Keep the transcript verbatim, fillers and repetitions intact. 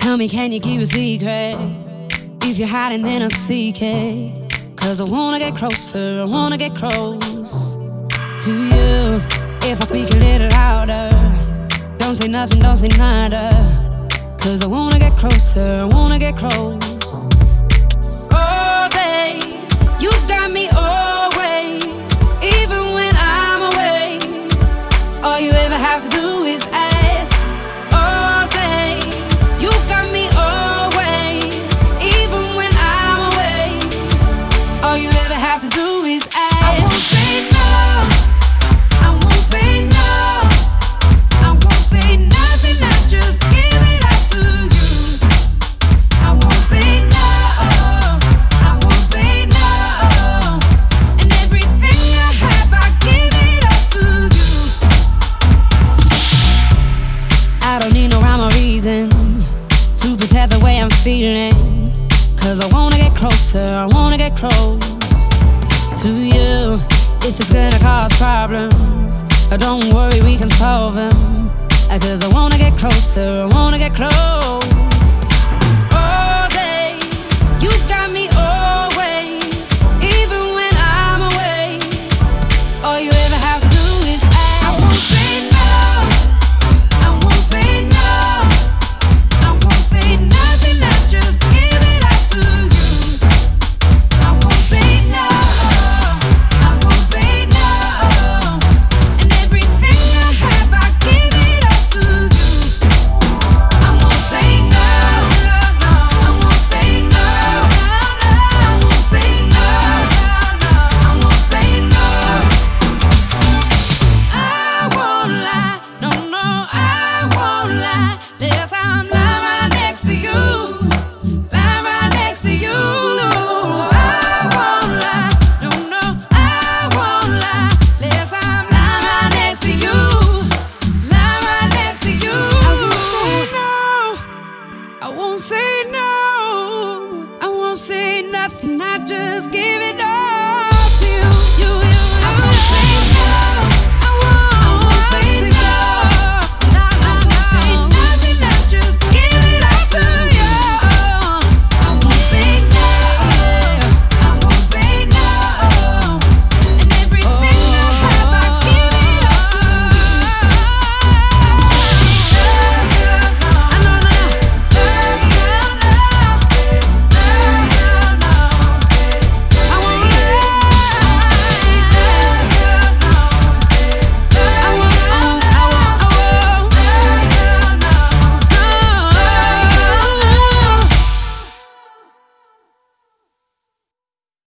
Tell me, can you keep a secret? If you're hiding, then I'll seek it. Cause I wanna get closer, I wanna get close to you. If I speak a little louder, don't say nothing, don't say nada. Cause I wanna get closer, I wanna get close. All day, you got me always, even when I'm away. All you ever have to do is ask. All day, you got me always, even when I'm away. All you ever have to do is ask. I won't say no, I won't say no, I won't say nothing, I just give it up to you. I won't say no, I won't say no, and everything I have, I give it up to you. I don't need no rhyme or reason to protect the way I'm feeling. Cause I wanna get closer, I wanna get close to you. If it's gonna cause problems, don't worry, we can solve them. Cause I wanna get closer, I wanna get close.